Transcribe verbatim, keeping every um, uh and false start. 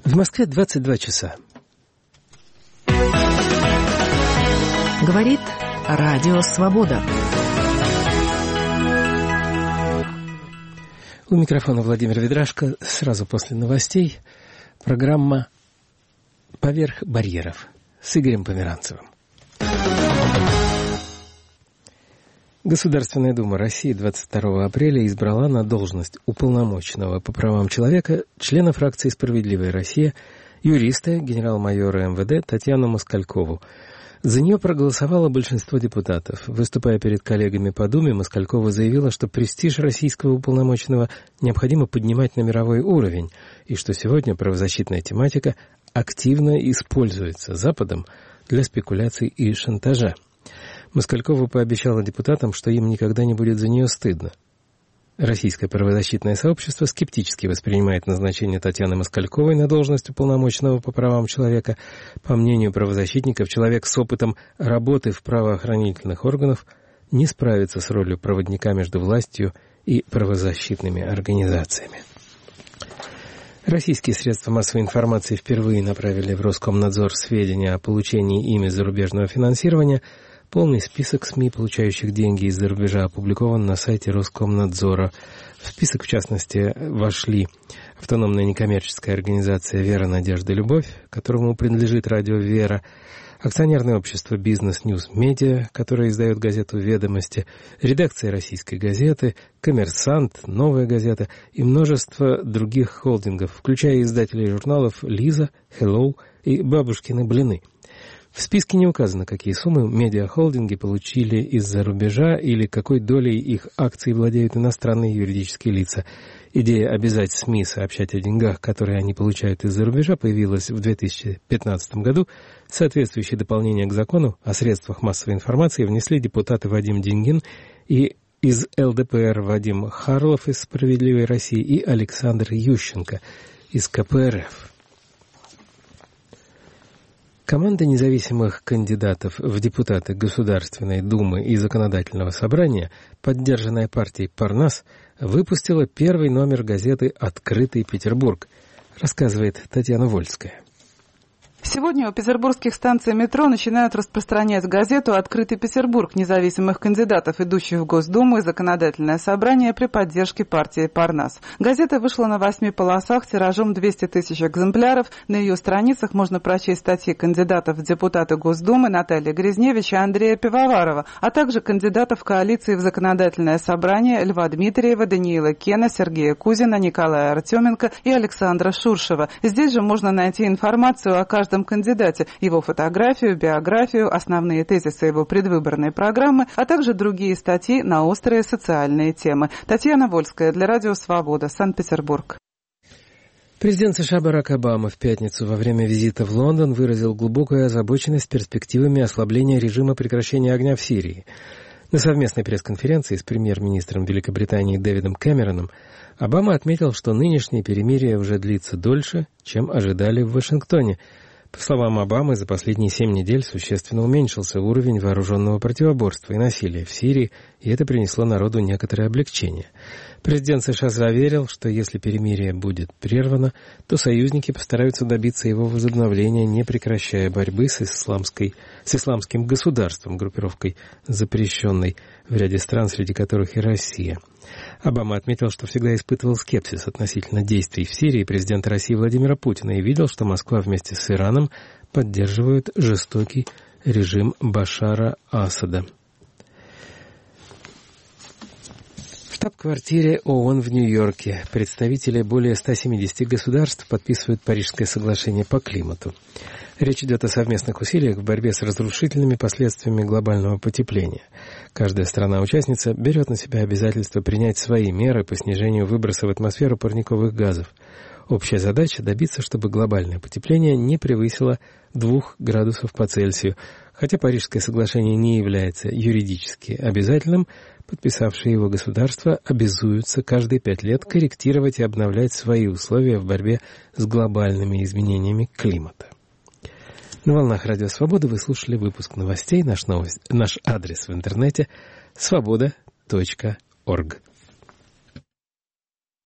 В Москве двадцать два часа. Говорит Радио Свобода. У микрофона Владимир Ведрашко. Сразу после новостей программа «Поверх барьеров» с Игорем Померанцевым. Государственная Дума России двадцать второго апреля избрала на должность уполномоченного по правам человека члена фракции «Справедливая Россия», юриста, генерал-майора эм вэ дэ Татьяну Москалькову. За нее проголосовало большинство депутатов. Выступая перед коллегами по Думе, Москалькова заявила, что престиж российского уполномоченного необходимо поднимать на мировой уровень, и что сегодня правозащитная тематика активно используется Западом для спекуляций и шантажа. Москалькова пообещала депутатам, что им никогда не будет за нее стыдно. Российское правозащитное сообщество скептически воспринимает назначение Татьяны Москальковой на должность уполномоченного по правам человека. По мнению правозащитников, человек с опытом работы в правоохранительных органах не справится с ролью проводника между властью и правозащитными организациями. Российские средства массовой информации впервые направили в Роскомнадзор сведения о получении ими зарубежного финансирования. Полный список СМИ, получающих деньги из-за рубежа, опубликован на сайте Роскомнадзора. В список, в частности, вошли автономная некоммерческая организация «Вера, Надежда, Любовь», которому принадлежит радио «Вера», акционерное общество «Бизнес Ньюс Медиа», которое издает газету «Ведомости», редакция «Российской газеты», «Коммерсант», «Новая газета» и множество других холдингов, включая издателей журналов «Лиза», «Hello» и «Бабушкины блины». В списке не указано, какие суммы медиахолдинги получили из-за рубежа или какой долей их акций владеют иностранные юридические лица. Идея обязать СМИ сообщать о деньгах, которые они получают из-за рубежа, появилась в две тысячи пятнадцатом году. Соответствующее дополнение к закону о средствах массовой информации внесли депутаты Вадим Деньгин и из эл дэ пэ эр Вадим Харлов из «Справедливой России» и Александр Ющенко из ка пэ эр эф. Команда независимых кандидатов в депутаты Государственной Думы и Законодательного собрания, поддержанная партией «Парнас», выпустила первый номер газеты «Открытый Петербург», рассказывает Татьяна Вольская. Сегодня у петербургских станций метро начинают распространять газету «Открытый Петербург» независимых кандидатов, идущих в Госдуму и Законодательное собрание при поддержке партии «Парнас». Газета вышла на восьми полосах тиражом двести тысяч экземпляров. На ее страницах можно прочесть статьи кандидатов в депутаты Госдумы Натальи Грязневич и Андрея Пивоварова, а также кандидатов коалиции в Законодательное собрание Льва Дмитриева, Даниила Кена, Сергея Кузина, Николая Артеменко и Александра Шуршева. Здесь же можно найти информацию о каждом кандидате, его фотографию, биографию, основные тезисы его предвыборной программы, а также другие статьи на острые социальные темы. Татьяна Вольская для Радио Свобода, Санкт-Петербург. Президент США Барак Обама в пятницу во время визита в Лондон выразил глубокую озабоченность перспективами ослабления режима прекращения огня в Сирии. На совместной пресс-конференции с премьер-министром Великобритании Дэвидом Кэмероном Обама отметил, что нынешнее перемирие уже длится дольше, чем ожидали в Вашингтоне. По словам Обамы, за последние семь недель существенно уменьшился уровень вооруженного противоборства и насилия в Сирии, и это принесло народу некоторое облегчение. Президент США заверил, что если перемирие будет прервано, то союзники постараются добиться его возобновления, не прекращая борьбы с, исламской, с исламским государством, группировкой, запрещенной в ряде стран, среди которых и Россия. Обама отметил, что всегда испытывал скепсис относительно действий в Сирии президента России Владимира Путина и видел, что Москва вместе с Ираном поддерживает жестокий режим Башара Асада. В штаб-квартире ООН в Нью-Йорке представители более ста семидесяти государств подписывают Парижское соглашение по климату. Речь идет о совместных усилиях в борьбе с разрушительными последствиями глобального потепления. Каждая страна-участница берет на себя обязательство принять свои меры по снижению выброса в атмосферу парниковых газов. Общая задача – добиться, чтобы глобальное потепление не превысило двух градусов по Цельсию. Хотя Парижское соглашение не является юридически обязательным, подписавшие его государства обязуются каждые пять лет корректировать и обновлять свои условия в борьбе с глобальными изменениями климата. На волнах Радио Свобода вы слушали выпуск новостей. Наш, новость, наш адрес в интернете – свобода точка орг.